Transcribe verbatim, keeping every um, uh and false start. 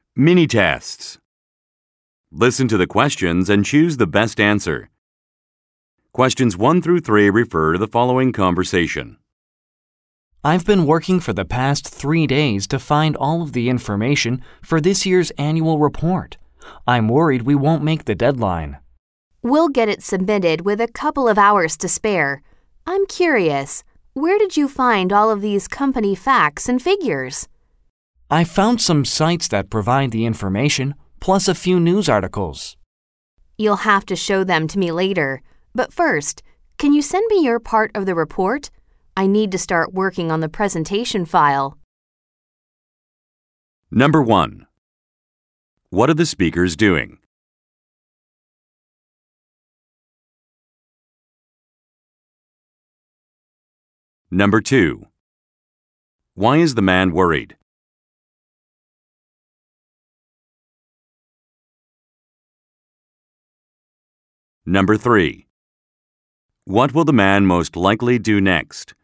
Mini tests. Listen to the questions and choose the best answer. Questions one through three refer to the following conversation. I've been working for the past three days to find all of the information for this year's annual report. I'm worried we won't make the deadline. We'll get it submitted with a couple of hours to spare. I'm curious, where did you find all of these company facts and figures? I found some sites that provide the information, plus a few news articles. You'll have to show them to me later. But first, can you send me your part of the report? I need to start working on the presentation file. Number one. What are the speakers doing? Number two. Why is the man worried? Number three. What will the man most likely do next?